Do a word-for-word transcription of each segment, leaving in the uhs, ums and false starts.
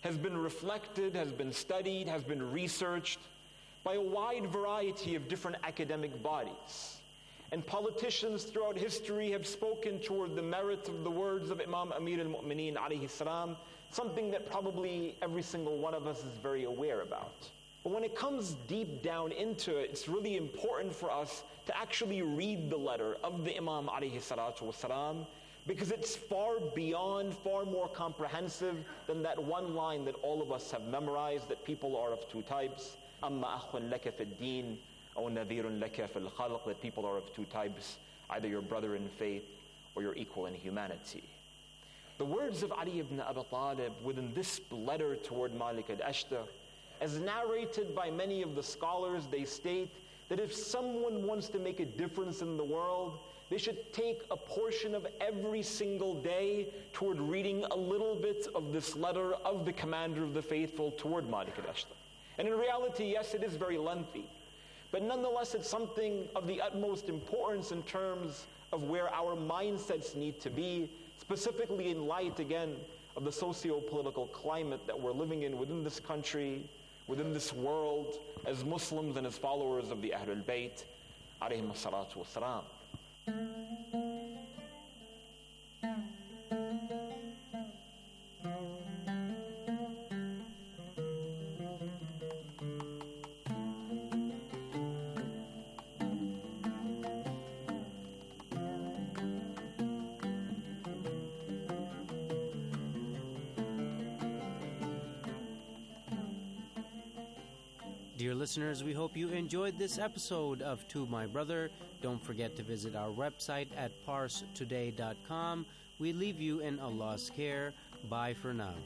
has been reflected, has been studied, has been researched by a wide variety of different academic bodies. And politicians throughout history have spoken toward the merit of the words of Imam Amir al-Mu'mineen alayhi salam, something that probably every single one of us is very aware about. But when it comes deep down into it, it's really important for us to actually read the letter of the Imam alayhi salatu wasalam, because it's far beyond, far more comprehensive than that one line that all of us have memorized, that people are of two types. أَمَّا أَخٌ لَكَ فِي الدِّينِ أَوْ نَذِيرٌ لَكَ فِي الْخَلْقِ, that people are of two types, either your brother in faith or your equal in humanity. The words of Ali ibn Abi Talib within this letter toward Malik al-Ashtar, as narrated by many of the scholars, they state that if someone wants to make a difference in the world, they should take a portion of every single day toward reading a little bit of this letter of the commander of the faithful toward Malik al-Ashtar. And in reality, yes, it is very lengthy, but nonetheless it's something of the utmost importance in terms of where our mindsets need to be, specifically in light, again, of the socio-political climate that we're living in within this country, within this world, as Muslims and as followers of the Ahlul Bayt, alayhim as-salatu was-salam. Dear listeners, we hope you enjoyed this episode of To My Brother. Don't forget to visit our website at parse today dot com. We leave you in Allah's care. Bye for now.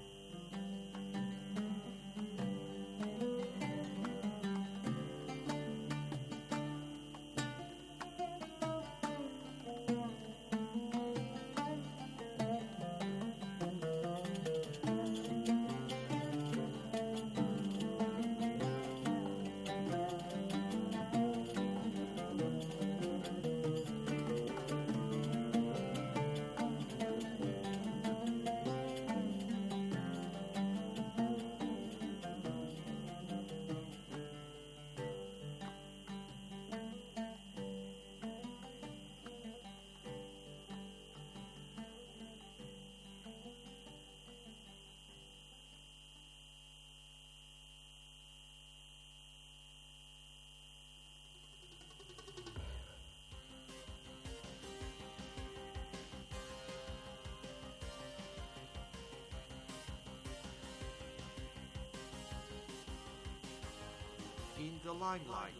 In the limelight.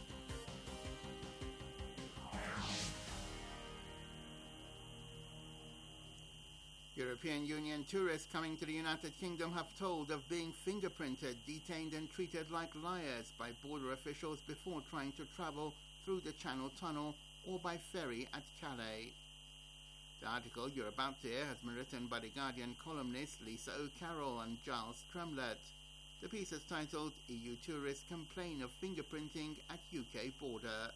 European Union tourists coming to the United Kingdom have told of being fingerprinted, detained and treated like liars by border officials before trying to travel through the Channel Tunnel or by ferry at Calais. The article you're about to hear has been written by The Guardian columnists Lisa O'Carroll and Giles Tremlett. The piece is titled E U Tourists Complain of Fingerprinting at U K Border.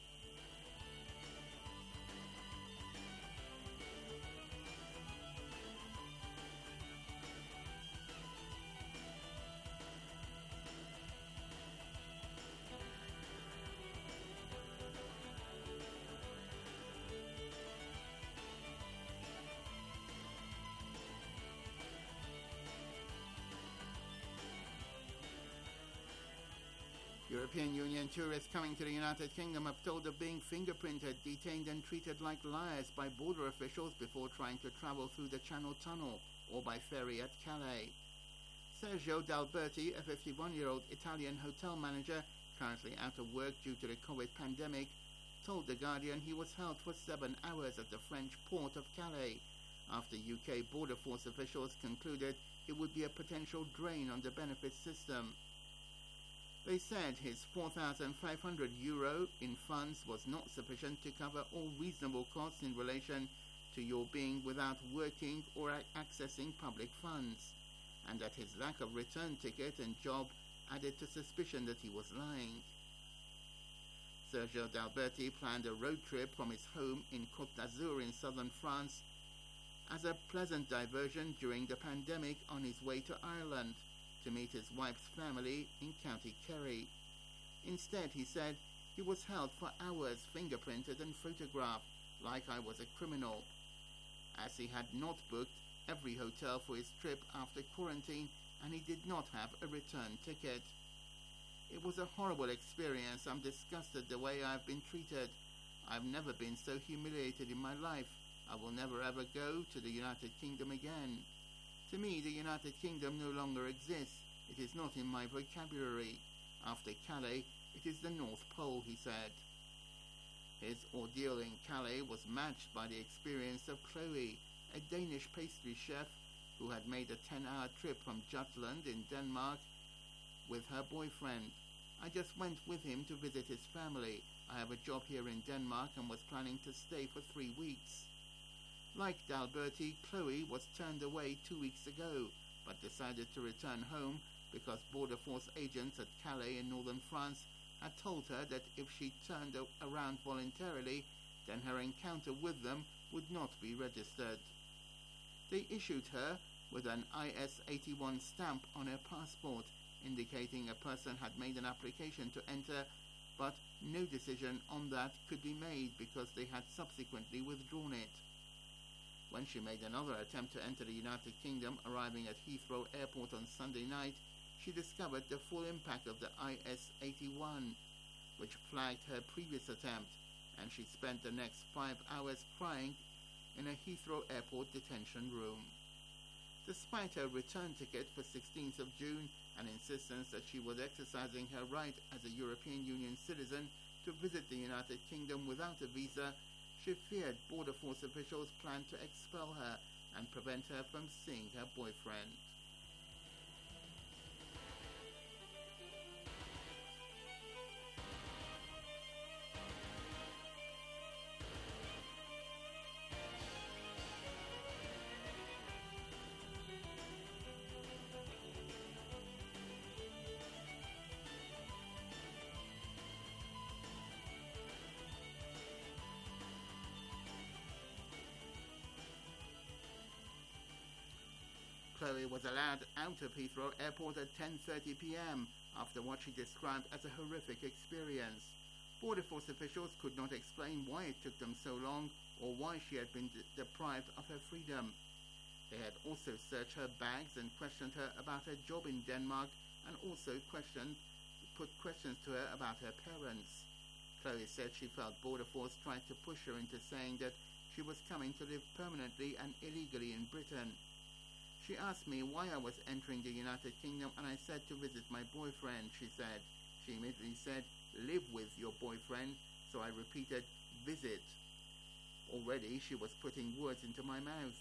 European Union tourists coming to the United Kingdom have told of being fingerprinted, detained and treated like liars by border officials before trying to travel through the Channel Tunnel or by ferry at Calais. Sergio D'Alberti, a fifty-one-year-old Italian hotel manager currently out of work due to the COVID pandemic, told The Guardian he was held for seven hours at the French port of Calais after U K Border Force officials concluded it would be a potential drain on the benefits system. They said his four thousand five hundred euro in funds was not sufficient to cover all reasonable costs in relation to your being without working or accessing public funds, and that his lack of return ticket and job added to suspicion that he was lying. Sergio D'Alberti planned a road trip from his home in Côte d'Azur in southern France as a pleasant diversion during the pandemic on his way to Ireland to meet his wife's family in County Kerry. Instead, he said, he was held for hours, fingerprinted and photographed like I was a criminal, as he had not booked every hotel for his trip after quarantine and he did not have a return ticket. It was a horrible experience. I'm disgusted the way I've been treated. I've never been so humiliated in my life. I will never ever go to the United Kingdom again. To me, the United Kingdom no longer exists. It is not in my vocabulary. After Calais, it is the North Pole, he said. His ordeal in Calais was matched by the experience of Chloe, a Danish pastry chef who had made a ten-hour trip from Jutland in Denmark with her boyfriend. I just went with him to visit his family. I have a job here in Denmark and was planning to stay for three weeks. Like D'Alberti, Chloe was turned away two weeks ago, but decided to return home because Border Force agents at Calais in northern France had told her that if she turned around voluntarily, then her encounter with them would not be registered. They issued her with an I S eighty-one stamp on her passport, indicating a person had made an application to enter, but no decision on that could be made because they had subsequently withdrawn it. When she made another attempt to enter the United Kingdom, arriving at Heathrow Airport on Sunday night, she discovered the full impact of the I S eighty-one, which flagged her previous attempt, and she spent the next five hours crying in a Heathrow Airport detention room. Despite her return ticket for sixteenth of June and insistence that she was exercising her right as a European Union citizen to visit the United Kingdom without a visa, she feared Border Force officials planned to expel her and prevent her from seeing her boyfriend. Chloe was allowed out of Heathrow Airport at ten thirty p.m. after what she described as a horrific experience. Border Force officials could not explain why it took them so long or why she had been de- deprived of her freedom. They had also searched her bags and questioned her about her job in Denmark and also questioned, put questions to her about her parents. Chloe said she felt Border Force tried to push her into saying that she was coming to live permanently and illegally in Britain. She asked me why I was entering the United Kingdom, and I said to visit my boyfriend, she said. She immediately said, live with your boyfriend, so I repeated, visit. Already she was putting words into my mouth.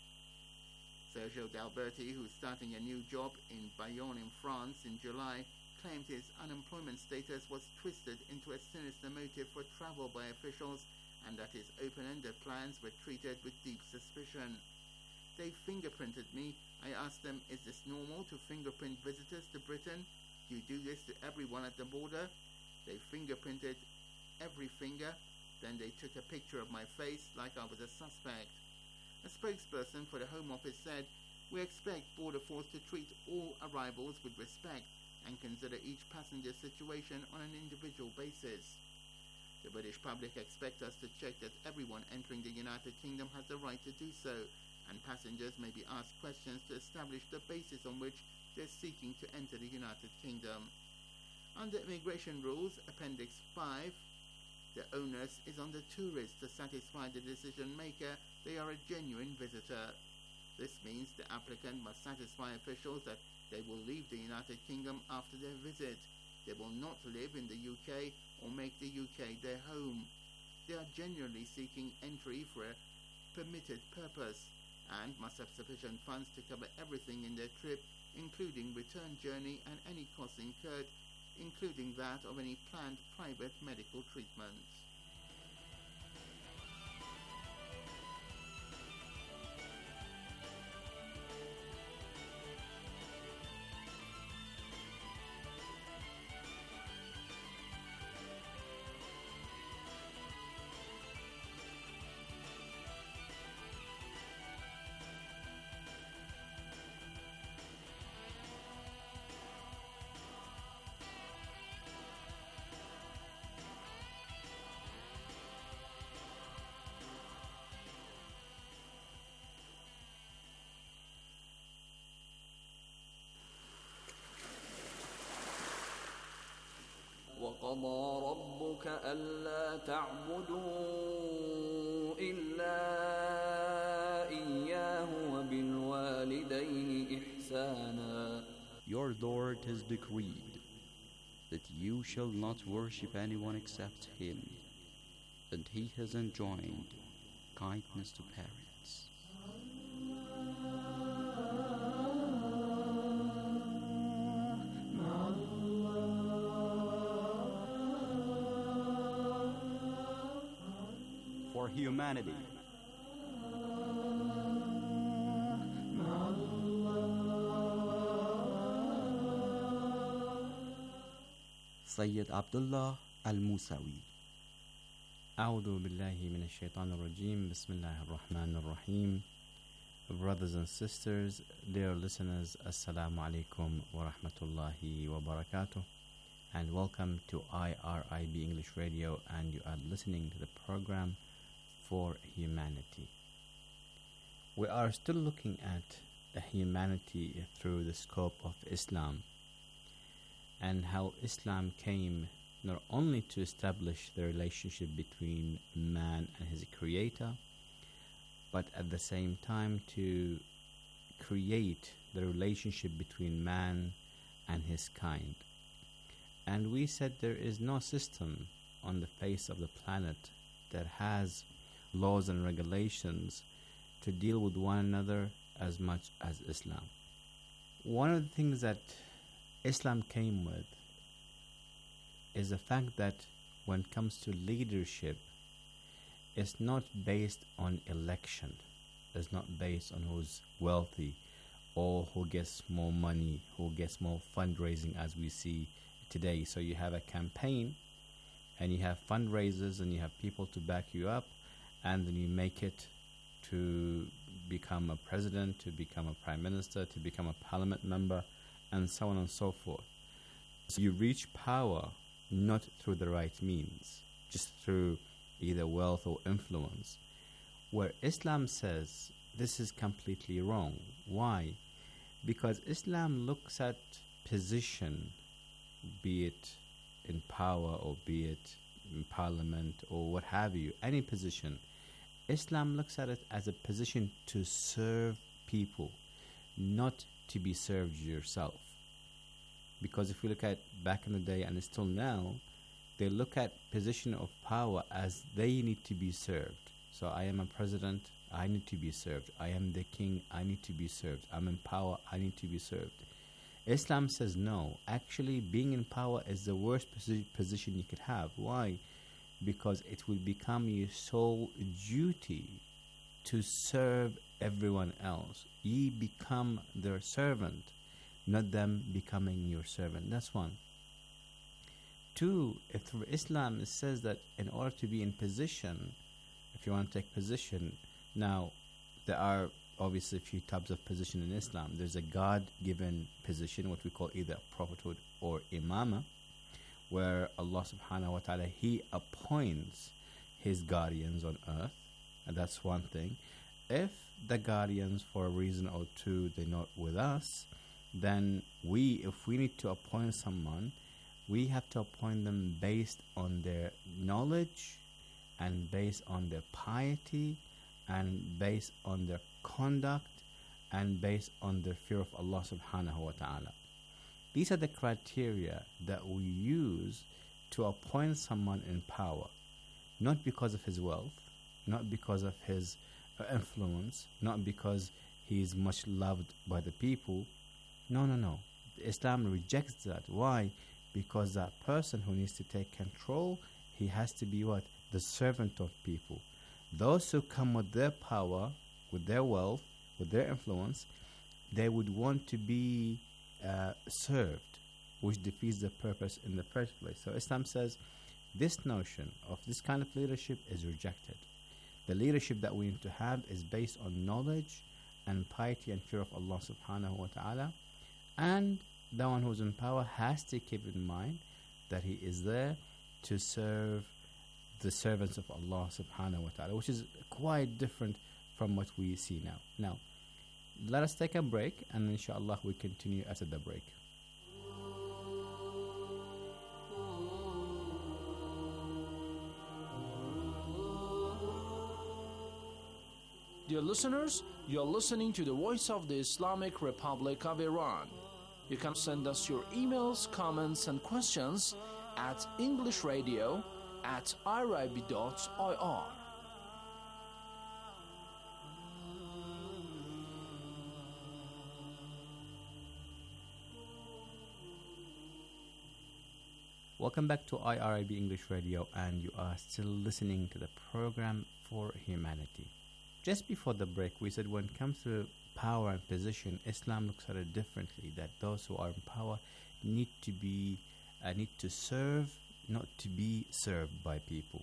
Sergio D'Alberti, who's starting a new job in Bayonne in France in July, claimed his unemployment status was twisted into a sinister motive for travel by officials and that his open-ended plans were treated with deep suspicion. They fingerprinted me. I asked them, is this normal to fingerprint visitors to Britain? Do you do this to everyone at the border? They fingerprinted every finger. Then they took a picture of my face like I was a suspect. A spokesperson for the Home Office said, we expect Border Force to treat all arrivals with respect and consider each passenger's situation on an individual basis. The British public expect us to check that everyone entering the United Kingdom has the right to do so, and passengers may be asked questions to establish the basis on which they're seeking to enter the United Kingdom. Under immigration rules, Appendix five, the onus is on the tourist to satisfy the decision maker they are a genuine visitor. This means the applicant must satisfy officials that they will leave the United Kingdom after their visit. They will not live in the U K or make the U K their home. They are genuinely seeking entry for a permitted purpose and must have sufficient funds to cover everything in their trip, including return journey and any costs incurred, including that of any planned private medical treatment. وقضى ربك ألا تعبدوا إلا إياه وبالوالدين إحسانا. Your Lord has decreed that you shall not worship anyone except Him, and He has enjoined kindness to parents. For humanity, Sayyid Abdullah Al-Musawi. أعوذ بالله من الشيطان الرجيم بسم الله الرحمن الرحيم. Brothers and sisters, dear listeners, Assalamu alaikum wa rahmatullahi wa barakatuh, and welcome to I R I B English Radio, and you are listening to the program For Humanity. We are still looking at the humanity through the scope of Islam, and how Islam came not only to establish the relationship between man and his creator, but at the same time to create the relationship between man and his kind. And we said there is no system on the face of the planet that has laws and regulations to deal with one another as much as Islam. One of the things that Islam came with is the fact that when it comes to leadership, it's not based on election. It's not based on who's wealthy or who gets more money, who gets more fundraising, as we see today. So you have a campaign and you have fundraisers and you have people to back you up, and then you make it to become a president, to become a prime minister, to become a parliament member, and so on and so forth. So you reach power not through the right means, just through either wealth or influence, where Islam says this is completely wrong. Why? Because Islam looks at position, be it in power or be it in parliament or what have you, any position. Islam looks at it as a position to serve people, not to be served yourself. Because if we look at back in the day and still now, they look at position of power as they need to be served. So I am a president, I need to be served. I am the king, I need to be served. I'm in power, I need to be served. Islam says no. Actually, being in power is the worst posi- position you could have. Why? Because it will become your sole duty to serve everyone else. Ye become their servant, not them becoming your servant. That's one. Two, if through Islam it says that in order to be in position, if you want to take position, now there are obviously a few types of position in Islam. There's a God-given position, what we call either prophethood or imama, where Allah subhanahu wa ta'ala, He appoints His guardians on earth, and that's one thing. If the guardians for a reason or two, they're not with us, then we, if we need to appoint someone, we have to appoint them based on their knowledge and based on their piety and based on their conduct and based on their fear of Allah subhanahu wa ta'ala. These are the criteria that we use to appoint someone in power, not because of his wealth, not because of his uh, influence, not because he is much loved by the people. No, no, no. Islam rejects that. Why? Because that person who needs to take control, he has to be what? The servant of people. Those who come with their power, with their wealth, with their influence, they would want to be uh, served, which defeats the purpose in the first place. So Islam says this notion of this kind of leadership is rejected. The leadership that we need to have is based on knowledge and piety and fear of Allah subhanahu wa ta'ala, and the one who's in power has to keep in mind that he is there to serve the servants of Allah subhanahu wa ta'ala, which is quite different from what we see now. Now, let us take a break, and inshallah we continue after the break. Dear listeners, you are listening to the voice of the Islamic Republic of Iran. You can send us your emails, comments, and questions at englishradio at irib dot I R. Welcome back to I R I B English Radio, and you are still listening to the program for humanity. Just before the break, we said when it comes to power and position, Islam looks at it differently, that those who are in power need to be, uh, need to serve, not to be served by people.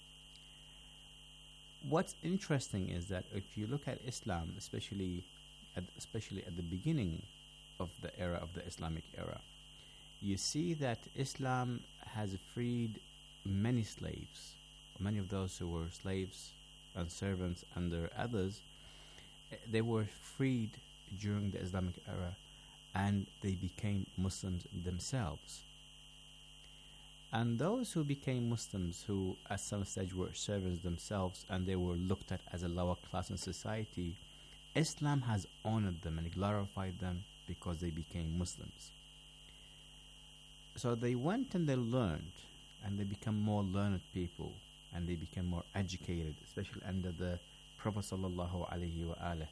What's interesting is that if you look at Islam, especially at, especially at the beginning of the era of the Islamic era, you see that Islam has freed many slaves. Many of those who were slaves and servants under others, they were freed during the Islamic era, and they became Muslims themselves. And those who became Muslims, who at some stage were servants themselves, and they were looked at as a lower class in society, Islam has honored them and glorified them because they became Muslims. So they went and they learned, and they become more learned people, and they became more educated, especially under the Prophet sallallahu alaihi wasallam.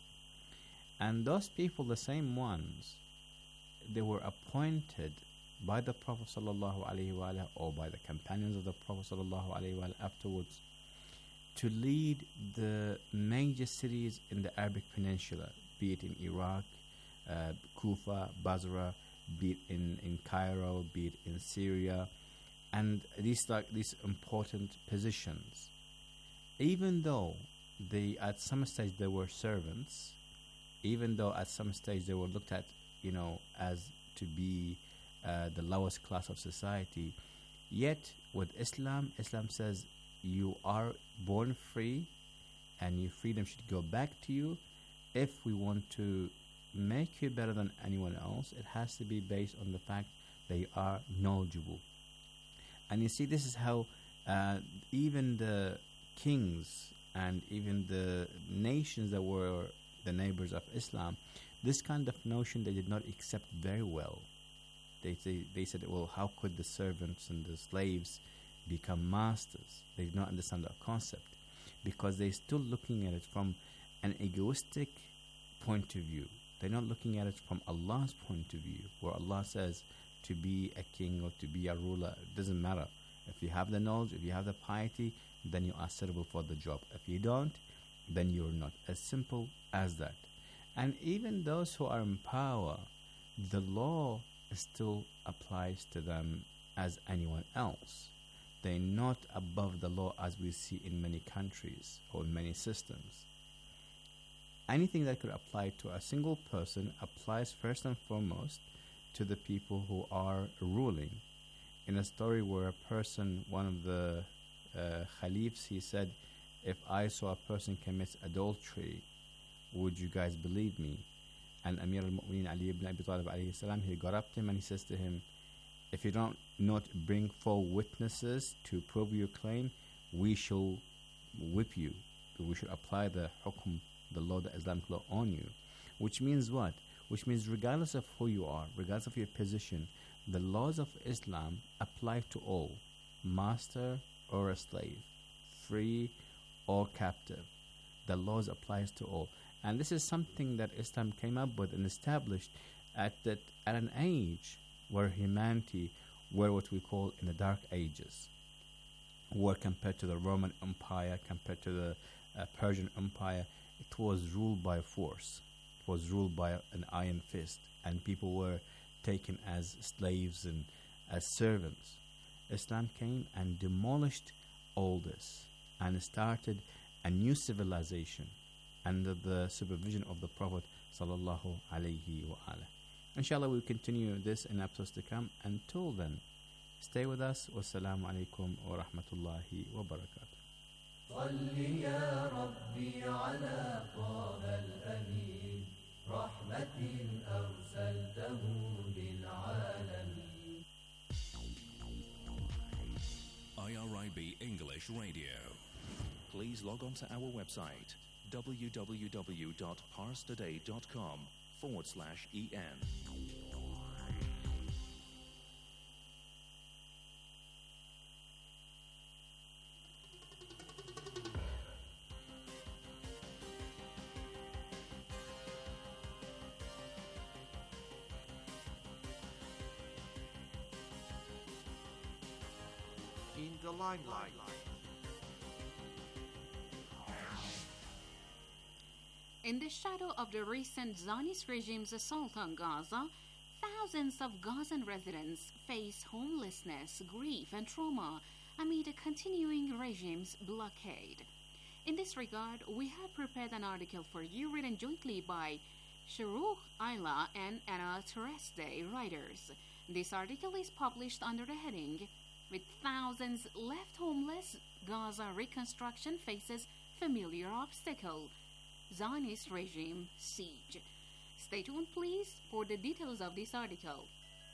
And those people, the same ones, they were appointed by the Prophet sallallahu alaihi wasallam or by the companions of the Prophet sallallahu alaihi wasallam afterwards to lead the major cities in the Arabic Peninsula, be it in Iraq, uh, Kufa, Basra, be it in, in Cairo, be it in Syria, and these like these important positions. Even though they at some stage they were servants, even though at some stage they were looked at, you know, as to be uh, the lowest class of society, yet with Islam, Islam says you are born free, and your freedom should go back to you. If we want to make you better than anyone else, it has to be based on the fact they are knowledgeable. And you see, this is how uh, even the kings and even the nations that were the neighbors of Islam, this kind of notion they did not accept very well. They, they, they said, well, how could the servants and the slaves become masters? They did not understand that concept because they're still looking at it from an egoistic point of view. They're not looking at it from Allah's point of view, where Allah says to be a king or to be a ruler, it doesn't matter. If you have the knowledge, if you have the piety, then you are suitable for the job. If you don't, then you're not. As simple as that. And even those who are in power, the law still applies to them as anyone else. They're not above the law as we see in many countries or in many systems. Anything that could apply to a single person applies first and foremost to the people who are ruling. In a story where a person, one of the uh, caliphs, he said, if I saw a person commits adultery, would you guys believe me? And Amir al-Mu'mineen Ali ibn Abi Talib alayhi salam, he got up to him and he says to him, if you don't not bring four witnesses to prove your claim, we shall whip you. We should apply the hukum, the law, the Islamic law on you. Which means what? Which means regardless of who you are, regardless of your position, the laws of Islam apply to all, master or a slave, free or captive. The laws applies to all. And this is something that Islam came up with and established at that at an age where humanity were what we call in the Dark Ages, where compared to the Roman Empire, compared to the uh, Persian Empire, it was ruled by force. It was ruled by an iron fist, and people were taken as slaves and as servants. Islam came and demolished all this and started a new civilization under the supervision of the Prophet sallallahu alaihi wasallam. Inshallah, we'll continue this in episodes to come. Until then, stay with us. Wassalamu alaikum wa rahmatullahi wa barakatuh. صل يا ربي على طه الأمين رحمة أرسلته للعالمين. I R I B English Radio. Please log on to our website www.parstoday.com forward slash en. In the limelight. In the shadow of the recent Zionist regime's assault on Gaza, thousands of Gazan residents face homelessness, grief, and trauma amid a continuing regime's blockade. In this regard, we have prepared an article for you written jointly by Sharuch Ayla and Anna Tereste, writers. This article is published under the heading, "With thousands left homeless, Gaza reconstruction faces familiar obstacle. Zionist regime siege." Stay tuned, please, for the details of this article.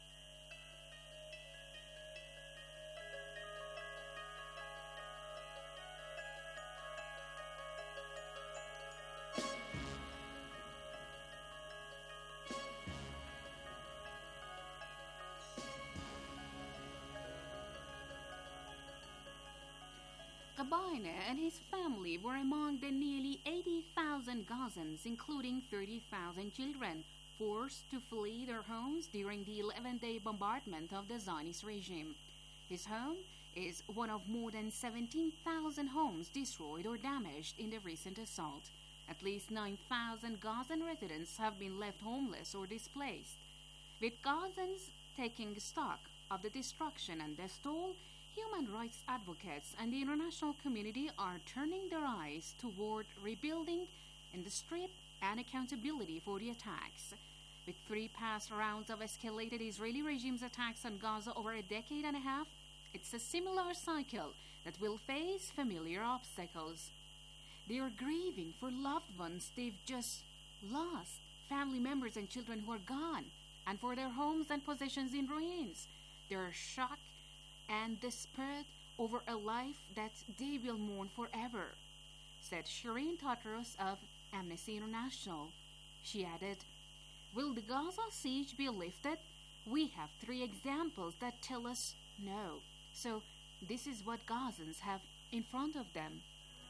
Gabaine and his family were among the nearly eighty thousand Gazans, including thirty thousand children, forced to flee their homes during the eleven-day bombardment of the Zionist regime. His home is one of more than seventeen thousand homes destroyed or damaged in the recent assault. At least nine thousand Gazan residents have been left homeless or displaced. With Gazans taking stock of the destruction and death toll, human rights advocates and the international community are turning their eyes toward rebuilding in the street and accountability for the attacks. With three past rounds of escalated Israeli regime's attacks on Gaza over a decade and a half, it's a similar cycle that will face familiar obstacles. They are grieving for loved ones they've just lost, family members and children who are gone, and for their homes and possessions in ruins. They are shocked and desperate over a life that they will mourn forever, said Shireen Tatros of Amnesty International. She added, "Will the Gaza siege be lifted? We have three examples that tell us no. So this is what Gazans have in front of them."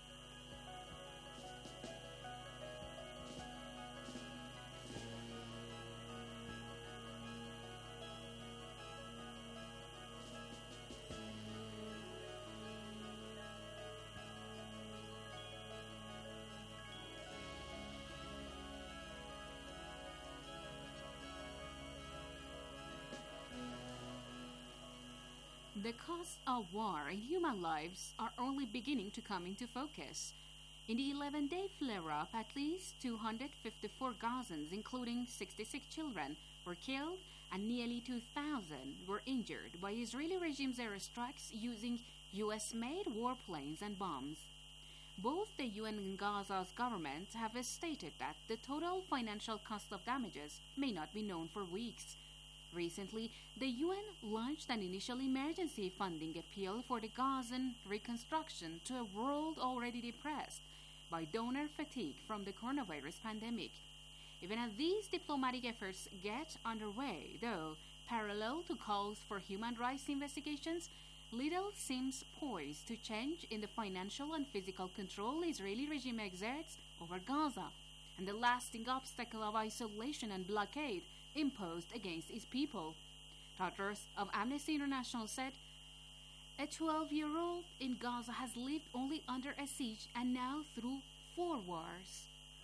The costs of war in human lives are only beginning to come into focus. In the eleven-day flare-up, at least two hundred fifty-four Gazans, including sixty-six children, were killed and nearly two thousand were injured by Israeli regime's airstrikes using U S-made warplanes and bombs. Both the U N and Gaza's government have stated that the total financial cost of damages may not be known for weeks. Recently, the U N launched an initial emergency funding appeal for the Gazan reconstruction to a world already depressed by donor fatigue from the coronavirus pandemic. Even as these diplomatic efforts get underway, though, parallel to calls for human rights investigations, little seems poised to change in the financial and physical control Israeli regime exerts over Gaza and the lasting obstacle of isolation and blockade imposed against its people. Tatros of Amnesty International said, "A twelve-year-old in Gaza has lived only under a siege and now through four wars."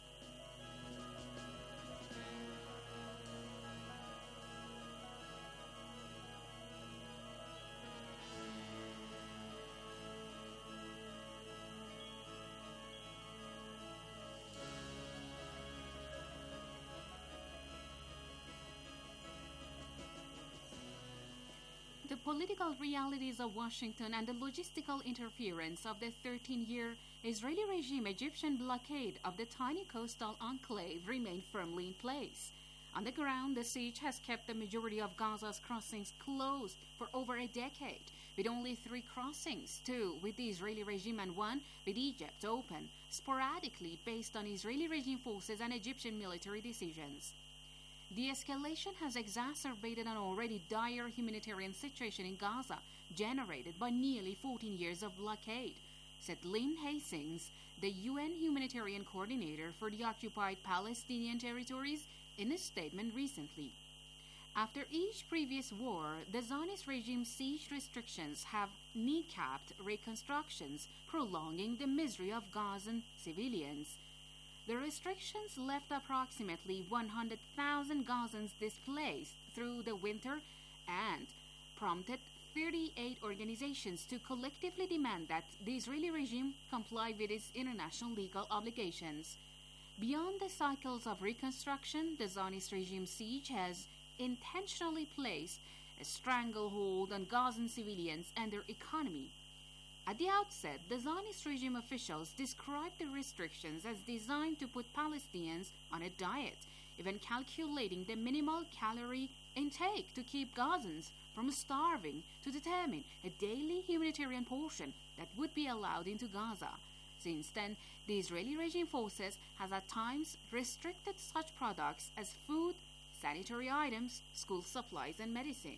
The political realities of Washington and the logistical interference of the thirteen-year Israeli regime Egyptian blockade of the tiny coastal enclave remain firmly in place. On the ground, the siege has kept the majority of Gaza's crossings closed for over a decade, with only three crossings, two with the Israeli regime and one with Egypt, open sporadically based on Israeli regime forces and Egyptian military decisions. The escalation has exacerbated an already dire humanitarian situation in Gaza, generated by nearly fourteen years of blockade, said Lynn Hastings, the U N humanitarian coordinator for the occupied Palestinian territories, in a statement recently. After each previous war, the Zionist regime's siege restrictions have kneecapped reconstructions, prolonging the misery of Gazan civilians. The restrictions left approximately one hundred thousand Gazans displaced through the winter and prompted thirty-eight organizations to collectively demand that the Israeli regime comply with its international legal obligations. Beyond the cycles of reconstruction, the Zionist regime siege has intentionally placed a stranglehold on Gazan civilians and their economy. At the outset, the Zionist regime officials described the restrictions as designed to put Palestinians on a diet, even calculating the minimal calorie intake to keep Gazans from starving to determine a daily humanitarian portion that would be allowed into Gaza. Since then, the Israeli regime forces has at times restricted such products as food, sanitary items, school supplies, and medicine.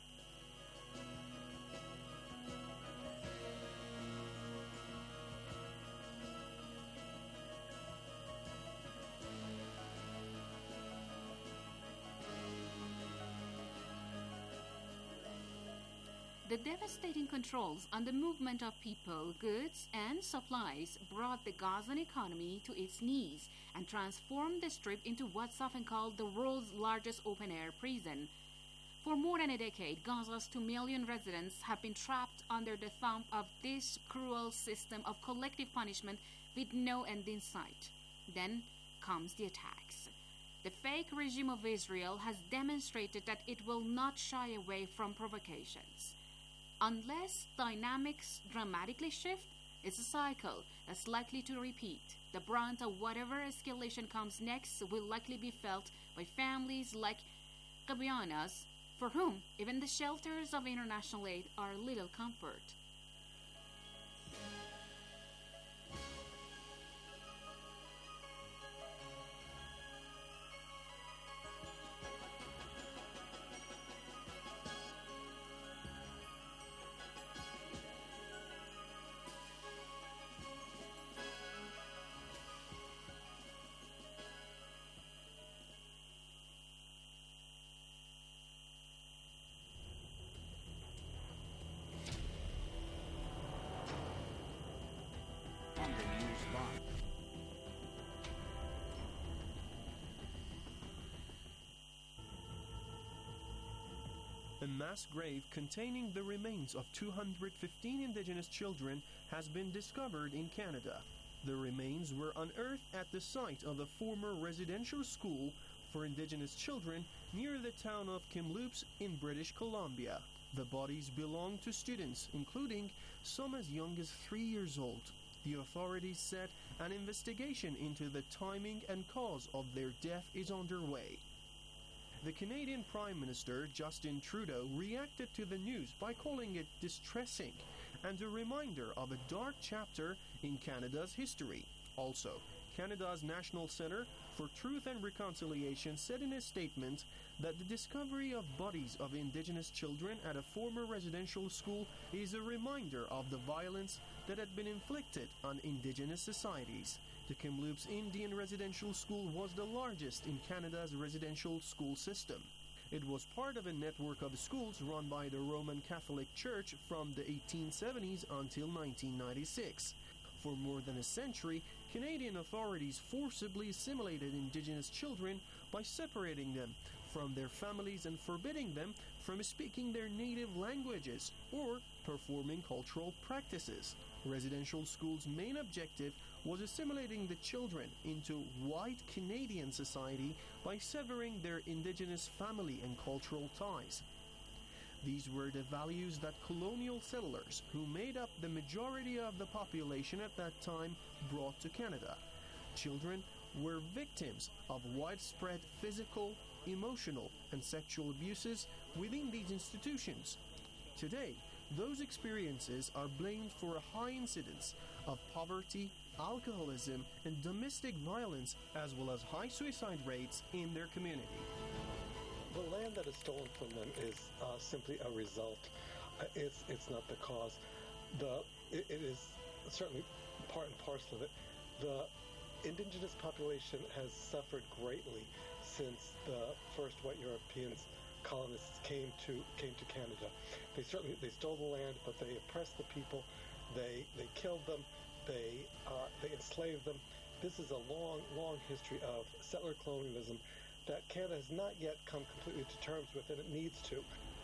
The devastating controls on the movement of people, goods, and supplies brought the Gazan economy to its knees and transformed the Strip into what's often called the world's largest open-air prison. For more than a decade, Gaza's two million residents have been trapped under the thumb of this cruel system of collective punishment with no end in sight. Then comes the attacks. The fake regime of Israel has demonstrated that it will not shy away from provocations. Unless dynamics dramatically shift, it's a cycle that's likely to repeat. The brunt of whatever escalation comes next will likely be felt by families like Gabianas, for whom even the shelters of international aid are little comfort. A mass grave containing the remains of two hundred fifteen indigenous children has been discovered in Canada. The remains were unearthed at the site of a former residential school for indigenous children near the town of Kamloops in British Columbia. The bodies belong to students, including some as young as three years old. The authorities said an investigation into the timing and cause of their death is underway. The Canadian Prime Minister, Justin Trudeau, reacted to the news by calling it distressing and a reminder of a dark chapter in Canada's history. Also, Canada's National Centre for Truth and Reconciliation said in a statement that the discovery of bodies of Indigenous children at a former residential school is a reminder of the violence that had been inflicted on Indigenous societies. The Kamloops Indian Residential School was the largest in Canada's residential school system. It was part of a network of schools run by the Roman Catholic Church from the eighteen seventies until nineteen ninety-six. For more than a century, Canadian authorities forcibly assimilated Indigenous children by separating them from their families and forbidding them from speaking their native languages or performing cultural practices. Residential schools' main objective was assimilating the children into white Canadian society by severing their Indigenous family and cultural ties. These were the values that colonial settlers, who made up the majority of the population at that time, brought to Canada. Children were victims of widespread physical, emotional, and sexual abuses within these institutions. Today, those experiences are blamed for a high incidence of poverty, alcoholism, and domestic violence, as well as high suicide rates in their community. The land that is stolen from them is uh, simply a result. Uh, it's it's not the cause. The it, it is certainly part and parcel of it. The indigenous population has suffered greatly since the first white Europeans colonists came to came to Canada. They certainly they stole the land, but they oppressed the people. They they killed them. They uh, they enslaved them. This is a long long history of settler colonialism that Canada has not yet come completely to terms with, and it needs to.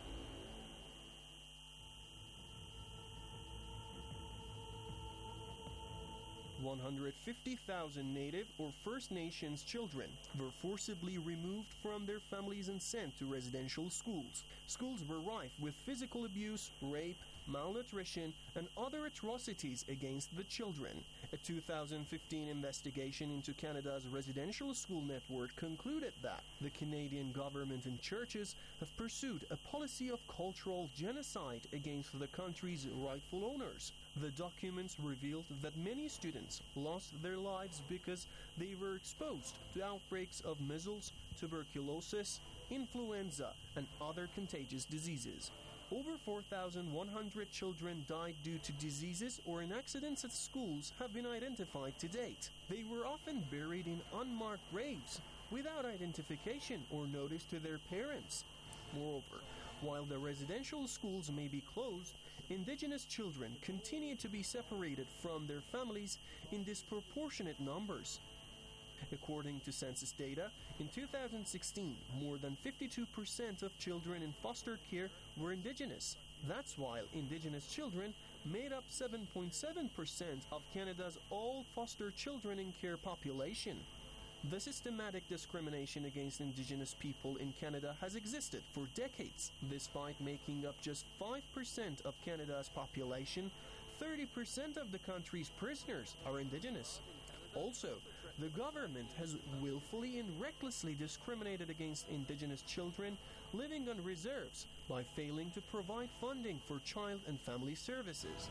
one hundred fifty thousand Native or First Nations children were forcibly removed from their families and sent to residential schools. Schools were rife with physical abuse, rape, malnutrition, and other atrocities against the children. A two thousand fifteen investigation into Canada's residential school network concluded that the Canadian government and churches have pursued a policy of cultural genocide against the country's rightful owners. The documents revealed that many students lost their lives because they were exposed to outbreaks of measles, tuberculosis, influenza, and other contagious diseases. Over four thousand one hundred children died due to diseases or in accidents at schools have been identified to date. They were often buried in unmarked graves without identification or notice to their parents. Moreover, while the residential schools may be closed, Indigenous children continue to be separated from their families in disproportionate numbers. According to census data, in two thousand sixteen, more than fifty-two percent of children in foster care were Indigenous. That's while Indigenous children made up seven point seven percent of Canada's all foster children in care population. The systematic discrimination against Indigenous people in Canada has existed for decades. Despite making up just five percent of Canada's population, thirty percent of the country's prisoners are Indigenous. Also, the government has willfully and recklessly discriminated against Indigenous children living on reserves by failing to provide funding for child and family services.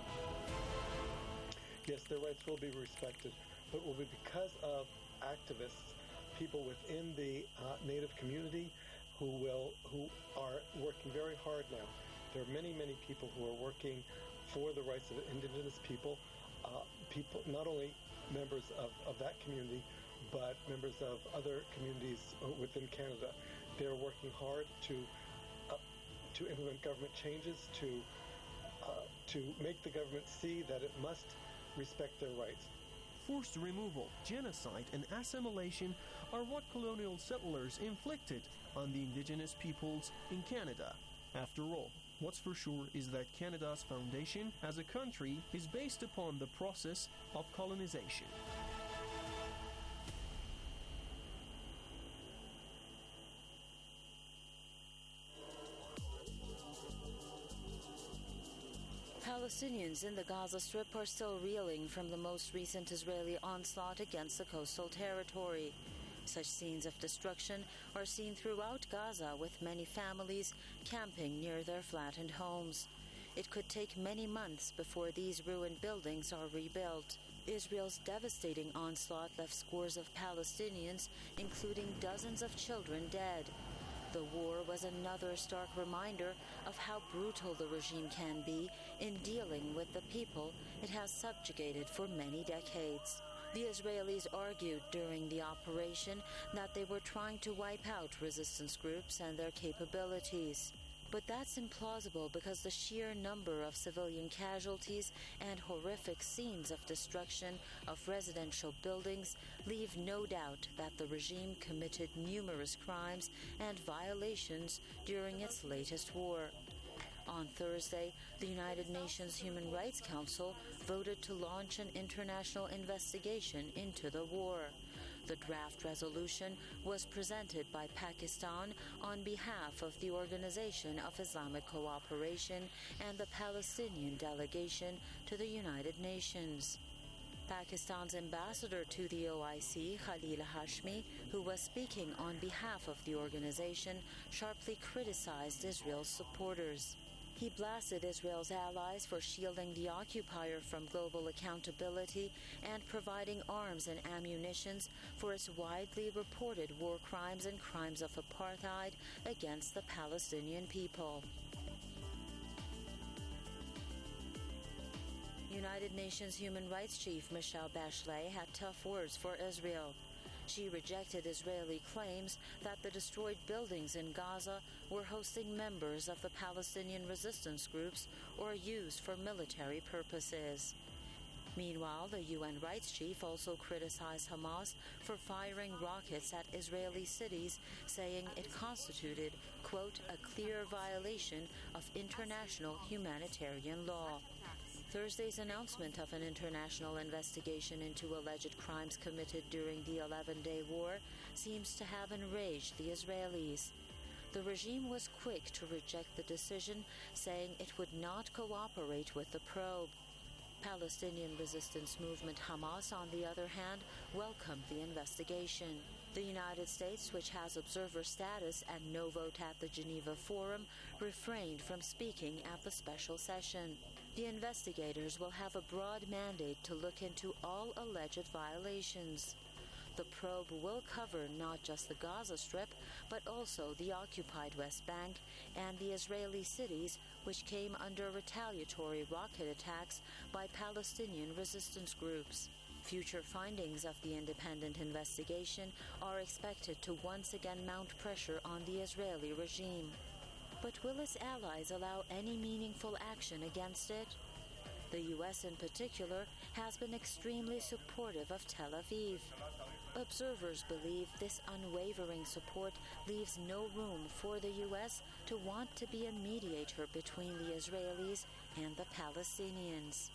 Yes, their rights will be respected, but it will be because of activists, people within the uh, Native community who will who are working very hard now. There are many, many people who are working for the rights of Indigenous people, uh, people not only members of, of that community, but members of other communities within Canada. They're working hard to uh, to implement government changes, to uh, to make the government see that it must respect their rights. Forced removal, genocide, and assimilation are what colonial settlers inflicted on the Indigenous peoples in Canada. After all, what's for sure is that Canada's foundation as a country is based upon the process of colonization. Palestinians in the Gaza Strip are still reeling from the most recent Israeli onslaught against the coastal territory. Such scenes of destruction are seen throughout Gaza, with many families camping near their flattened homes. It could take many months before these ruined buildings are rebuilt. Israel's devastating onslaught left scores of Palestinians, including dozens of children, dead. The war was another stark reminder of how brutal the regime can be in dealing with the people it has subjugated for many decades. The Israelis argued during the operation that they were trying to wipe out resistance groups and their capabilities. But that's implausible because the sheer number of civilian casualties and horrific scenes of destruction of residential buildings leave no doubt that the regime committed numerous crimes and violations during its latest war. On Thursday, the United Nations Human Rights Council voted to launch an international investigation into the war. The draft resolution was presented by Pakistan on behalf of the Organization of Islamic Cooperation and the Palestinian delegation to the United Nations. Pakistan's ambassador to the O I C, Khalil Hashmi, who was speaking on behalf of the organization, sharply criticized Israel's supporters. He blasted Israel's allies for shielding the occupier from global accountability and providing arms and ammunitions for its widely reported war crimes and crimes of apartheid against the Palestinian people. United Nations Human Rights Chief Michelle Bachelet had tough words for Israel. She rejected Israeli claims that the destroyed buildings in Gaza were hosting members of the Palestinian resistance groups or used for military purposes. Meanwhile, the U N rights chief also criticized Hamas for firing rockets at Israeli cities, saying it constituted, quote, a clear violation of international humanitarian law. Thursday's announcement of an international investigation into alleged crimes committed during the eleven-day war seems to have enraged the Israelis. The regime was quick to reject the decision, saying it would not cooperate with the probe. Palestinian resistance movement Hamas, on the other hand, welcomed the investigation. The United States, which has observer status and no vote at the Geneva Forum, refrained from speaking at the special session. The investigators will have a broad mandate to look into all alleged violations. The probe will cover not just the Gaza Strip, but also the occupied West Bank and the Israeli cities which came under retaliatory rocket attacks by Palestinian resistance groups. Future findings of the independent investigation are expected to once again mount pressure on the Israeli regime. But will its allies allow any meaningful action against it? The U S in particular has been extremely supportive of Tel Aviv. Observers believe this unwavering support leaves no room for the U S to want to be a mediator between the Israelis and the Palestinians.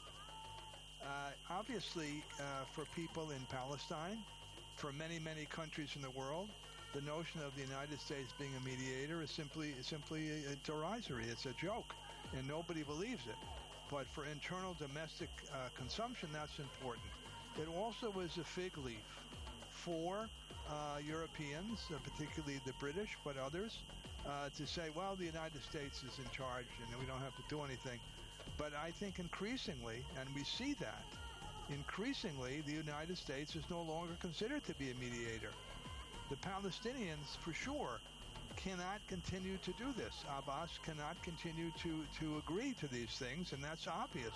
Uh, obviously, uh, for people in Palestine, for many, many countries in the world, the notion of the United States being a mediator is simply simply a derisory. It's a joke, and nobody believes it. But for internal domestic uh, consumption, that's important. It also is a fig leaf for uh, Europeans, uh, particularly the British, but others, uh, to say, well, the United States is in charge and we don't have to do anything. But I think increasingly, and we see that, increasingly the United States is no longer considered to be a mediator. The Palestinians, for sure, cannot continue to do this. Abbas cannot continue to, to agree to these things, and that's obvious.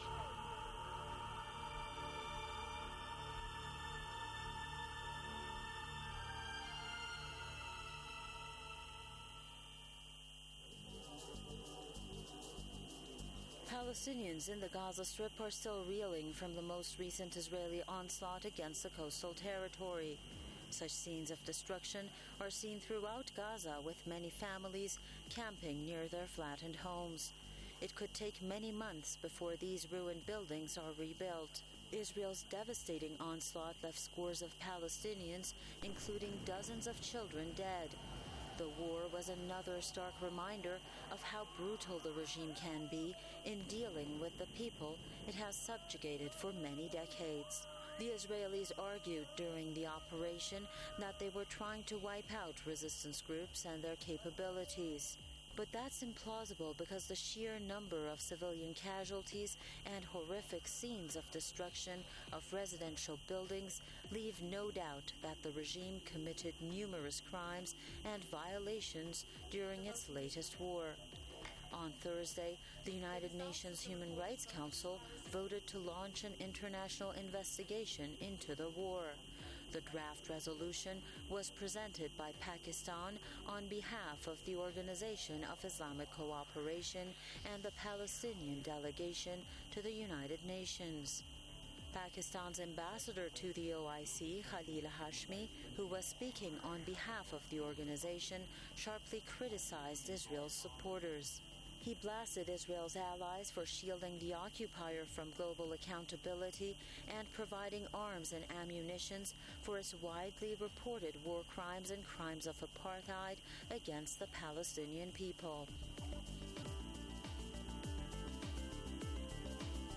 Palestinians in the Gaza Strip are still reeling from the most recent Israeli onslaught against the coastal territory. Such scenes of destruction are seen throughout Gaza, with many families camping near their flattened homes. It could take many months before these ruined buildings are rebuilt. Israel's devastating onslaught left scores of Palestinians, including dozens of children, dead. The war was another stark reminder of how brutal the regime can be in dealing with the people it has subjugated for many decades. The Israelis argued during the operation that they were trying to wipe out resistance groups and their capabilities. But that's implausible because the sheer number of civilian casualties and horrific scenes of destruction of residential buildings leave no doubt that the regime committed numerous crimes and violations during its latest war. On Thursday, the United Nations Human Rights Council voted to launch an international investigation into the war. The draft resolution was presented by Pakistan on behalf of the Organization of Islamic Cooperation and the Palestinian delegation to the United Nations. Pakistan's ambassador to the O I C, Khalil Hashmi, who was speaking on behalf of the organization, sharply criticized Israel's supporters. He blasted Israel's allies for shielding the occupier from global accountability and providing arms and ammunitions for its widely reported war crimes and crimes of apartheid against the Palestinian people.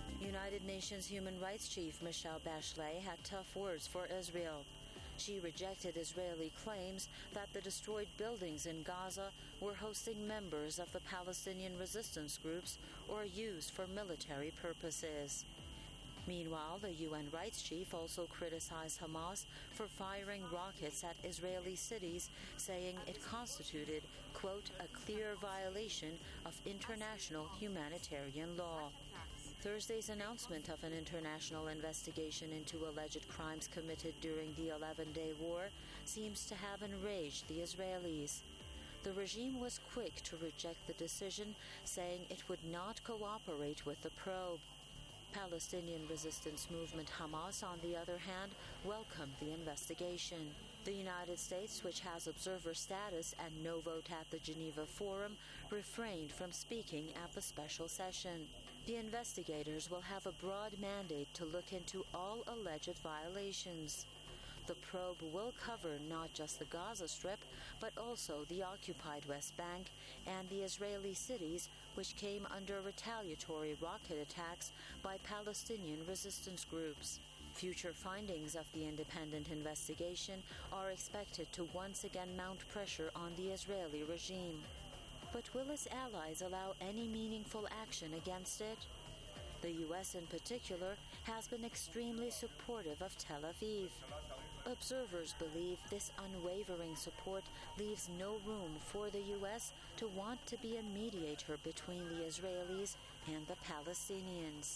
United Nations Human Rights Chief Michelle Bachelet had tough words for Israel. She rejected Israeli claims that the destroyed buildings in Gaza were hosting members of the Palestinian resistance groups or used for military purposes. Meanwhile, the U N rights chief also criticized Hamas for firing rockets at Israeli cities, saying it constituted, quote, a clear violation of international humanitarian law. Thursday's announcement of an international investigation into alleged crimes committed during the eleven-day war seems to have enraged the Israelis. The regime was quick to reject the decision, saying it would not cooperate with the probe. Palestinian resistance movement Hamas, on the other hand, welcomed the investigation. The United States, which has observer status and no vote at the Geneva Forum, refrained from speaking at the special session. The investigators will have a broad mandate to look into all alleged violations. The probe will cover not just the Gaza Strip, but also the occupied West Bank and the Israeli cities which came under retaliatory rocket attacks by Palestinian resistance groups. Future findings of the independent investigation are expected to once again mount pressure on the Israeli regime. But will its allies allow any meaningful action against it? The U S in particular has been extremely supportive of Tel Aviv. Observers believe this unwavering support leaves no room for the U S to want to be a mediator between the Israelis and the Palestinians.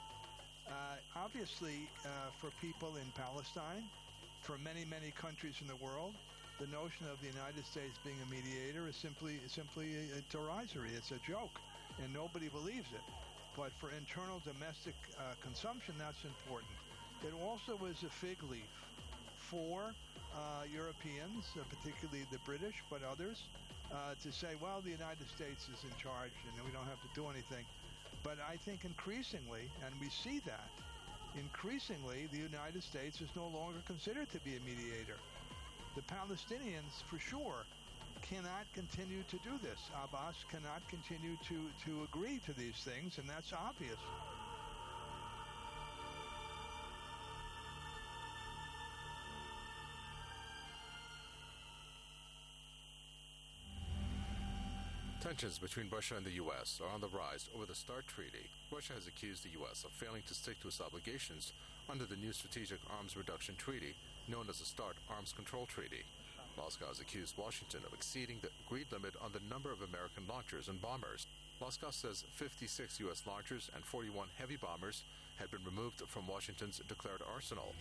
Uh, obviously, uh, for people in Palestine, for many, many countries in the world, the notion of the United States being a mediator is simply simply a, a derisory. It's a joke, and nobody believes it. But for internal domestic uh, consumption, that's important. It also is a fig leaf for uh, Europeans, uh, particularly the British, but others, uh, to say, well, the United States is in charge and we don't have to do anything. But I think increasingly, and we see that, increasingly the United States is no longer considered to be a mediator. The Palestinians, for sure, cannot continue to do this. Abbas cannot continue to, to agree to these things, and that's obvious. Tensions between Russia and the U S are on the rise over the START treaty. Russia has accused the U S of failing to stick to its obligations under the new Strategic Arms Reduction Treaty, known as the START Arms Control Treaty. Moscow has accused Washington of exceeding the agreed limit on the number of American launchers and bombers. Moscow says fifty-six U S launchers and forty-one heavy bombers had been removed from Washington's declared arsenal.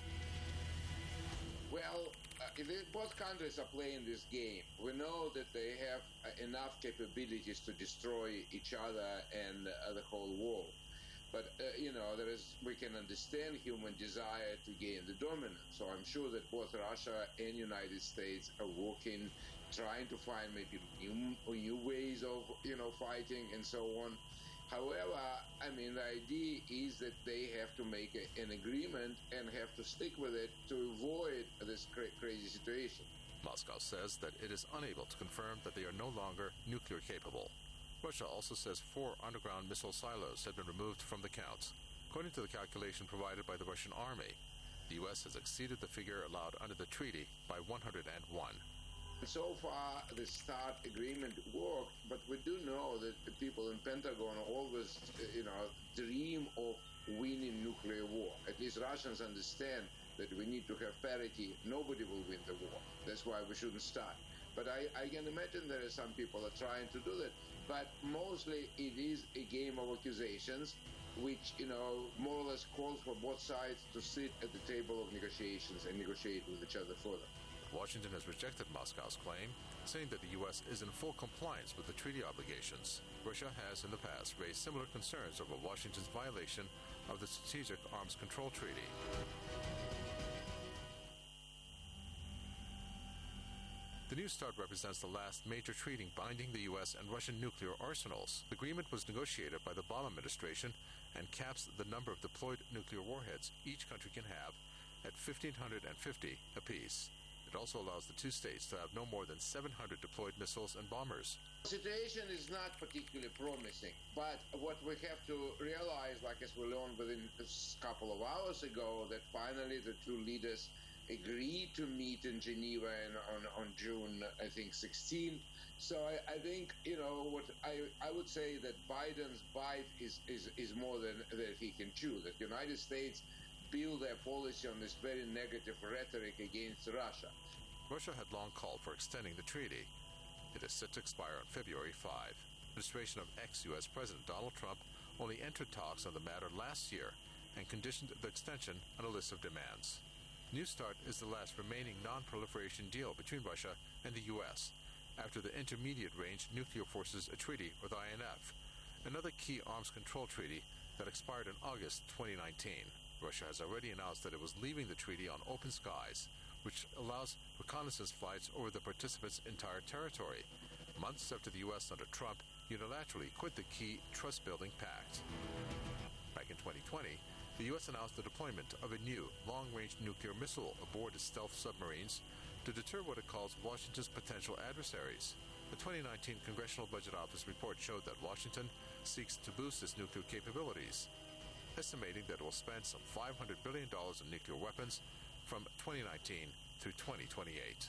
Well, uh, if it, both countries are playing this game, we know that they have uh, enough capabilities to destroy each other and uh, the whole world. But, uh, you know, there is, we can understand human desire to gain the dominance. So I'm sure that both Russia and United States are working, trying to find maybe new, new ways of, you know, fighting and so on. However, I mean, the idea is that they have to make a, an agreement and have to stick with it to avoid this cra- crazy situation. Moscow says that it is unable to confirm that they are no longer nuclear capable. Russia also says four underground missile silos have been removed from the counts. According to the calculation provided by the Russian army, the U S has exceeded the figure allowed under the treaty by one hundred one. So far, the START agreement worked, but we do know that the people in Pentagon always, you know, dream of winning nuclear war. At least Russians understand that we need to have parity. Nobody will win the war. That's why we shouldn't start. But I, I can imagine there are some people are trying to do that. But mostly it is a game of accusations, which, you know, more or less calls for both sides to sit at the table of negotiations and negotiate with each other further. Washington has rejected Moscow's claim, saying that the U S is in full compliance with the treaty obligations. Russia has in the past raised similar concerns over Washington's violation of the Strategic Arms Control Treaty. The New START represents the last major treaty binding the U S and Russian nuclear arsenals. The agreement was negotiated by the Obama administration and caps the number of deployed nuclear warheads each country can have at one thousand five hundred fifty apiece. It also allows the two states to have no more than seven hundred deployed missiles and bombers. The situation is not particularly promising, but what we have to realize, like as we learned within a couple of hours ago, that finally the two leaders agreed to meet in Geneva in, on, on June, I think, sixteenth. So I, I think, you know, what I, I would say that Biden's bite is, is, is more than that he can chew, that the United States build their policy on this very negative rhetoric against Russia. Russia had long called for extending the treaty. It is set to expire on February fifth. The administration of ex-U S President Donald Trump only entered talks on the matter last year and conditioned the extension on a list of demands. New START is the last remaining non-proliferation deal between Russia and the U S after the Intermediate Range Nuclear Forces Treaty, or the I N F, another key arms control treaty that expired in August twenty nineteen. Russia has already announced that it was leaving the treaty on open skies, which allows reconnaissance flights over the participants' entire territory, months after the U S under Trump unilaterally quit the key trust-building pact. Back in twenty twenty, the U S announced the deployment of a new long-range nuclear missile aboard its stealth submarines to deter what it calls Washington's potential adversaries. The twenty nineteen Congressional Budget Office report showed that Washington seeks to boost its nuclear capabilities, estimating that it will spend some five hundred billion dollars in nuclear weapons from twenty nineteen through twenty twenty-eight.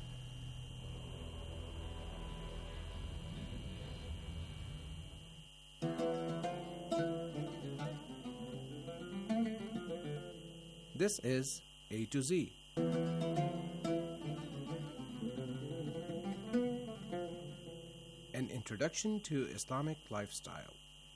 This is A to Z. An introduction to Islamic lifestyle.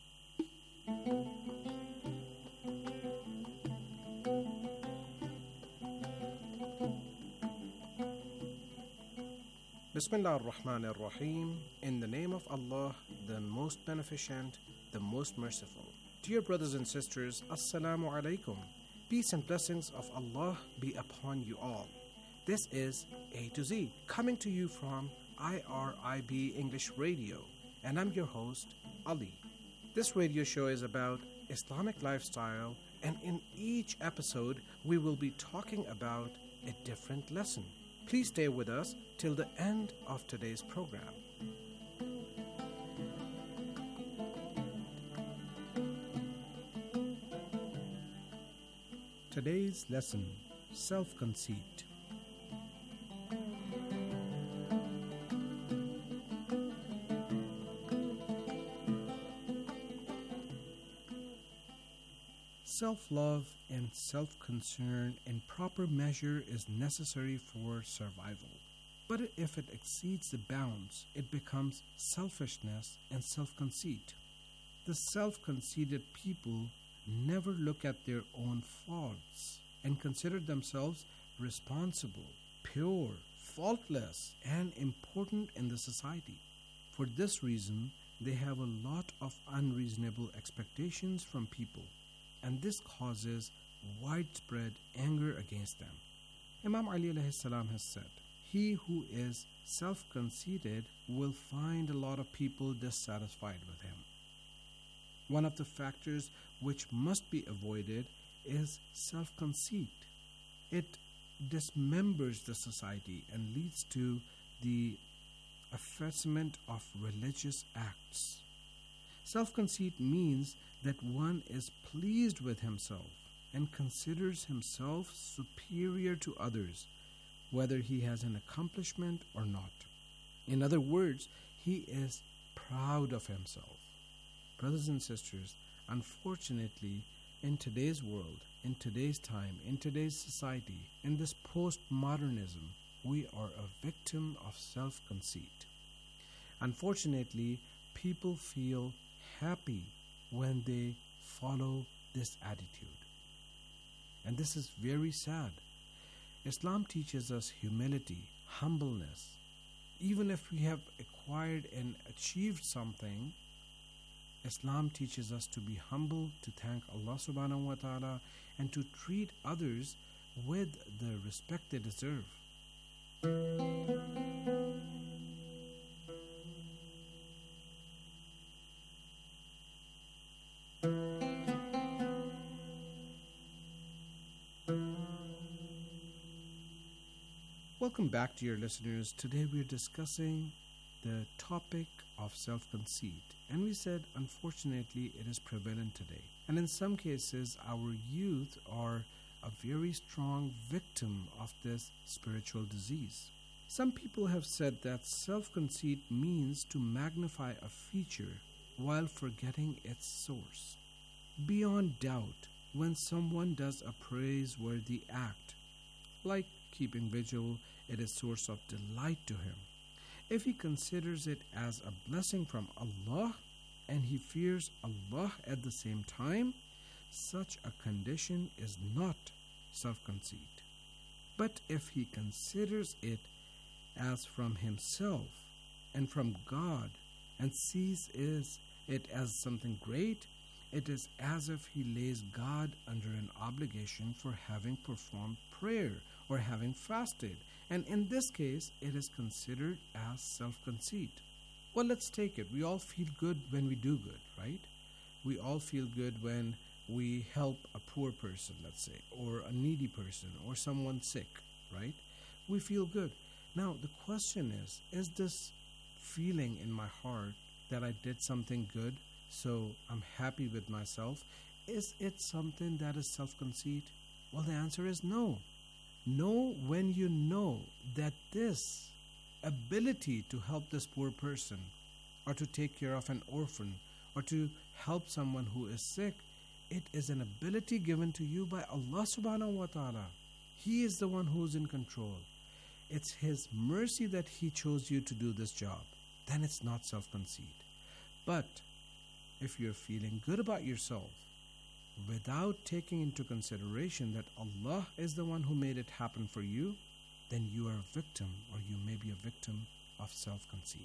Bismillah ar-Rahman ar-Rahim. In the name of Allah, the most beneficent, the most merciful. Dear brothers and sisters, Assalamu alaikum. Peace and blessings of Allah be upon you all. This is A to Z, coming to you from I R I B English Radio, and I'm your host, Ali. This radio show is about Islamic lifestyle, and in each episode, we will be talking about a different lesson. Please stay with us till the end of today's program. Today's lesson, self-conceit. Self-love and self-concern in proper measure is necessary for survival. But if it exceeds the bounds, it becomes selfishness and self-conceit. The self-conceited people never look at their own faults and consider themselves responsible, pure, faultless, and important in the society. For this reason, they have a lot of unreasonable expectations from people, and this causes widespread anger against them. Imam Ali alayhi salam has said, "He who is self-conceited will find a lot of people dissatisfied with him." One of the factors which must be avoided is self-conceit. It dismembers the society and leads to the effacement of religious acts. Self-conceit means that one is pleased with himself and considers himself superior to others, whether he has an accomplishment or not. In other words, he is proud of himself. Brothers and sisters, unfortunately, in today's world, in today's time, in today's society, in this postmodernism, we are a victim of self-conceit. Unfortunately, people feel happy when they follow this attitude. And this is very sad. Islam teaches us humility, humbleness. Even if we have acquired and achieved something, Islam teaches us to be humble, to thank Allah subhanahu wa ta'ala, and to treat others with the respect they deserve. Welcome back, dear listeners. Today we're discussing the topic of self-conceit. And we said, unfortunately, it is prevalent today. And in some cases, our youth are a very strong victim of this spiritual disease. Some people have said that self-conceit means to magnify a feature while forgetting its source. Beyond doubt, when someone does a praiseworthy act, like keeping vigil, it is source of delight to him. If he considers it as a blessing from Allah and he fears Allah at the same time, such a condition is not self-conceit. But if he considers it as from himself and from God and sees is it as something great, it is as if he lays God under an obligation for having performed prayer or having fasted. And in this case, it is considered as self-conceit. Well, let's take it. We all feel good when we do good, right? We all feel good when we help a poor person, let's say, or a needy person, or someone sick, right? We feel good. Now, the question is, is this feeling in my heart that I did something good, so I'm happy with myself, is it something that is self-conceit? Well, the answer is no. Know when you know that this ability to help this poor person, or to take care of an orphan, or to help someone who is sick, it is an ability given to you by Allah subhanahu wa ta'ala. He is the one who is in control. It's His mercy that He chose you to do this job. Then it's not self-conceit. But if you're feeling good about yourself, without taking into consideration that Allah is the one who made it happen for you, then you are a victim, or you may be a victim of self-conceit.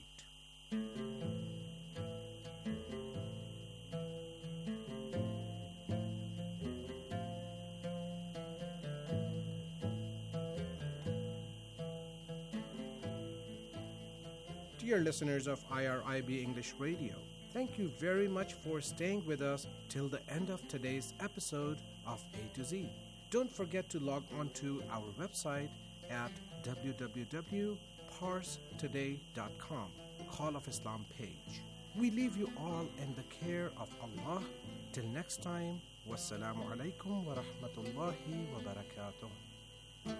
Dear listeners of I R I B English Radio, thank you very much for staying with us till the end of today's episode of A to Z. Don't forget to log on to our website at w w w dot pars today dot com, Call of Islam page. We leave you all in the care of Allah. Till next time, wassalamu alaikum wa rahmatullahi wa barakatuh.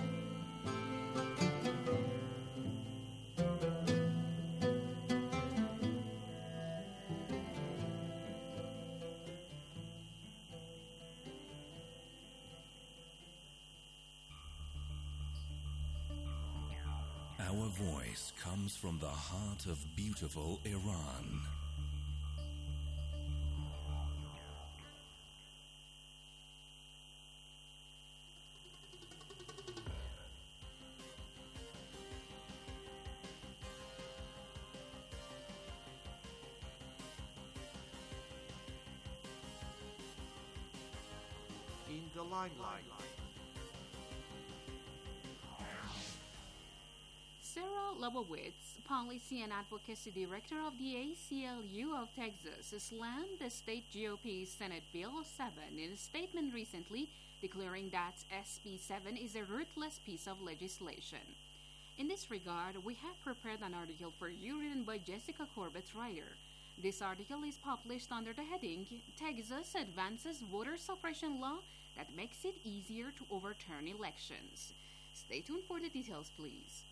Our voice comes from the heart of beautiful Iran. In the limelight. Sarah Lebowitz, Policy and Advocacy Director of the A C L U of Texas, slammed the state G O P Senate Bill seven in a statement recently, declaring that S B seven is a ruthless piece of legislation. In this regard, we have prepared an article for you written by Jessica Corbett Ryder. This article is published under the heading, Texas Advances Voter Suppression Law that Makes It Easier to Overturn Elections. Stay tuned for the details, please.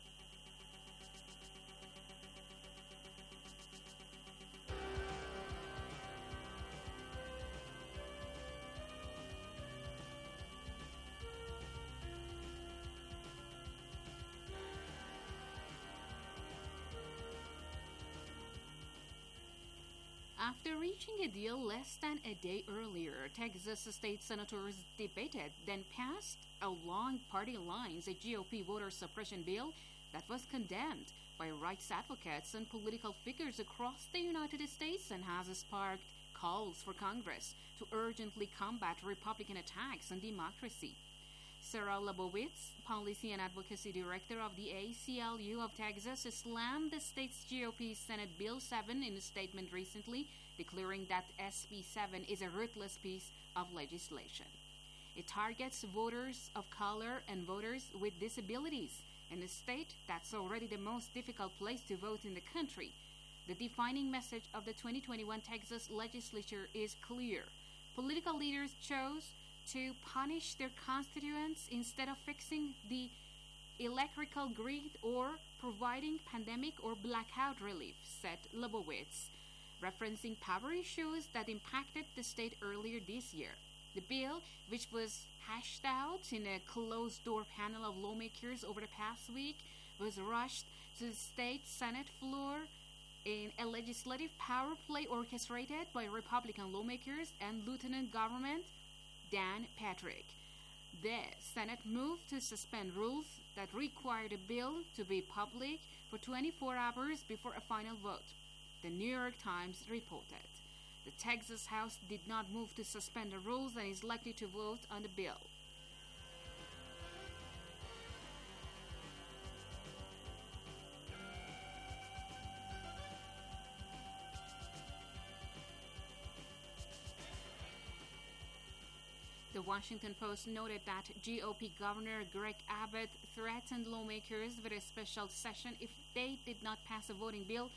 After reaching a deal less than a day earlier, Texas state senators debated, then passed along party lines a G O P voter suppression bill that was condemned by rights advocates and political figures across the United States and has sparked calls for Congress to urgently combat Republican attacks on democracy. Sarah Lebowitz, Policy and Advocacy Director of the A C L U of Texas, slammed the state's G O P Senate Bill seven in a statement recently, declaring that S B seven is a ruthless piece of legislation. It targets voters of color and voters with disabilities in a state that's already the most difficult place to vote in the country. The defining message of the twenty twenty-one Texas legislature is clear. Political leaders chose to punish their constituents instead of fixing the electrical grid or providing pandemic or blackout relief, said Lebowitz, referencing power issues that impacted the state earlier this year. The bill, which was hashed out in a closed-door panel of lawmakers over the past week, was rushed to the state Senate floor in a legislative power play orchestrated by Republican lawmakers and Lieutenant Governor Dan Patrick. The Senate moved to suspend rules that required the bill to be public for twenty-four hours before a final vote, the New York Times reported. The Texas House did not move to suspend the rules and is likely to vote on the bill. The Washington Post noted that G O P Governor Greg Abbott threatened lawmakers with a special session if they did not pass a voting bill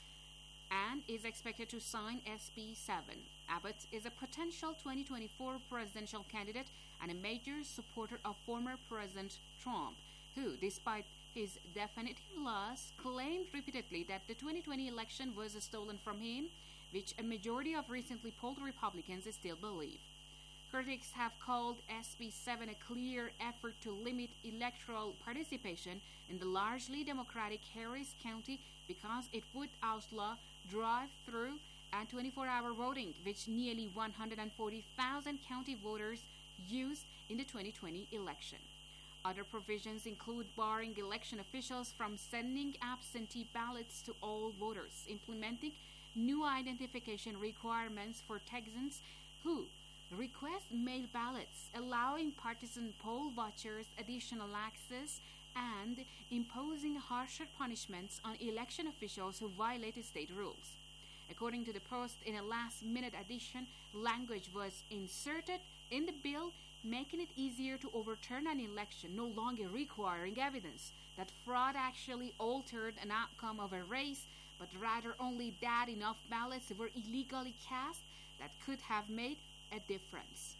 and is expected to sign S B seven. Abbott is a potential twenty twenty-four presidential candidate and a major supporter of former President Trump, who, despite his definitive loss, claimed repeatedly that the twenty twenty election was stolen from him, which a majority of recently polled Republicans still believe. Critics have called S B seven a clear effort to limit electoral participation in the largely Democratic Harris County because it would outlaw drive-through and twenty-four hour voting, which nearly one hundred forty thousand county voters used in the twenty twenty election. Other provisions include barring election officials from sending absentee ballots to all voters, implementing new identification requirements for Texans who request mail ballots, allowing partisan poll watchers additional access, and imposing harsher punishments on election officials who violate state rules. According to the Post, in a last-minute addition, language was inserted in the bill, making it easier to overturn an election, no longer requiring evidence that fraud actually altered an outcome of a race, but rather only that enough ballots were illegally cast that could have made a difference.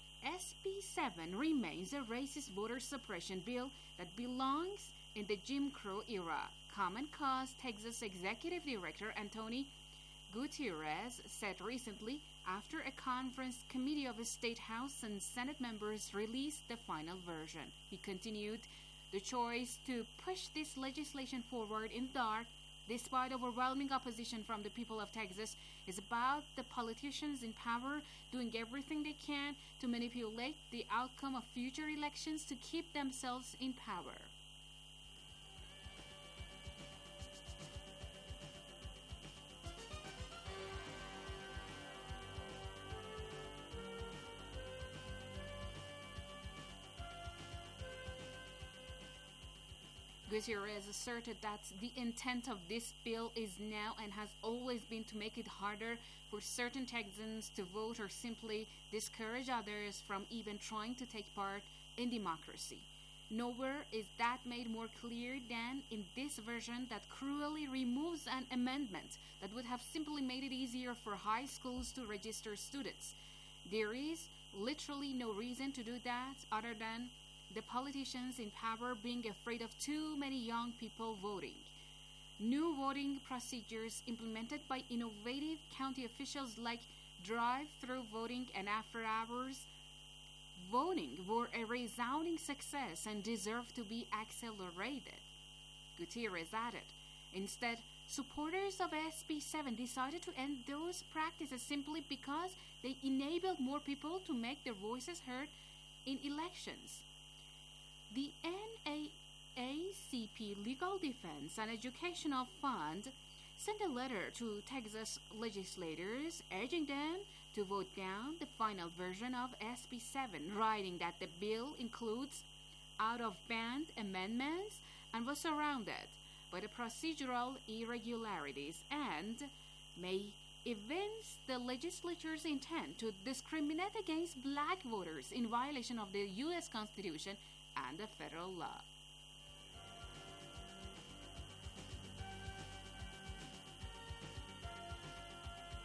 S B seven remains a racist voter suppression bill that belongs in the Jim Crow era. Common Cause Texas Executive Director Anthony Gutierrez said recently after a conference committee of the State House and Senate members released the final version. He continued, the choice to push this legislation forward in the dark, despite overwhelming opposition from the people of Texas, is about the politicians in power doing everything they can to manipulate the outcome of future elections to keep themselves in power. Gutierrez asserted that the intent of this bill is now and has always been to make it harder for certain Texans to vote or simply discourage others from even trying to take part in democracy. Nowhere is that made more clear than in this version that cruelly removes an amendment that would have simply made it easier for high schools to register students. There is literally no reason to do that other than the politicians in power being afraid of too many young people voting. New voting procedures implemented by innovative county officials like drive-through voting and after-hours voting were a resounding success and deserve to be accelerated. Gutierrez added, instead, supporters of S B seven decided to end those practices simply because they enabled more people to make their voices heard in elections. The N double A C P Legal Defense and Educational Fund sent a letter to Texas legislators urging them to vote down the final version of S B seven, writing that the bill includes out-of-band amendments and was surrounded by the procedural irregularities and may evince the legislature's intent to discriminate against black voters in violation of the U S Constitution and the federal law.